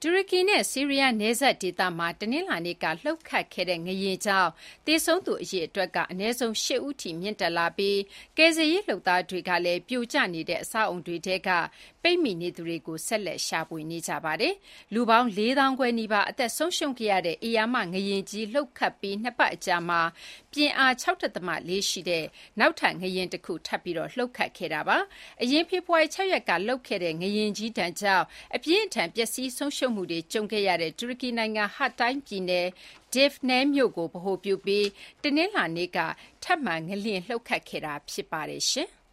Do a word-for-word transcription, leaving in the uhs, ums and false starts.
တူရကီနဲ့ဆီးရီးယားနယ်စပ်ဒေသမှာတနင်္လာနေ့ကလှုပ်ခတ်ခဲ့တဲ့ငလျင်ကြောင့်သေဆုံးသူအရေအတွက်ကအနည်းဆုံး၈ဦးထိမြင့်တက်လာပြီးကယ်ဆယ်ရေးလုပ်သားတွေကလည်းပြိုကျနေတဲ့အဆောက်အုံတွေထဲကပိတ်မိနေသူတွေကိုဆက်လက်ရှာဖွေနေကြပါတယ်။လူပေါင်းလေးသောင်းခွဲနီးပါးအသက်ဆုံးရှုံးခဲ့ရတဲ့ဧရာမငလျင်ကြီးလှုပ်ခတ်ပြီးနှစ်ပတ်အကြာမှာပြင်းအား ၆ ဒသမ ၄ ရှိတဲ့နောက်ထပ်ငလျင်တစ်ခုထပ်ပြီးလှုပ်ခတ်ခဲ့တာပါ။အရင်ဖေဖော်ဝါရီ၆ရက်ကလှုပ်ခဲ့တဲ့ငလျင်ကြီးဒဏ်ကြောင့်အပြင်းအထန်ပျက်စီးဆုံးရှုံးမှုတွေကြုံခဲ့ရတဲ့တူရကီနိုင်ငံဟာတိုင်းပြည်နယ်Defne မြို့ကိုဗဟိုပြုပြီးတနင်္လာနေ့ကထပ်မံငလျင်လှုပ်ခတ်ခဲ့တာဖြစ်ပါတယ်ရှင်။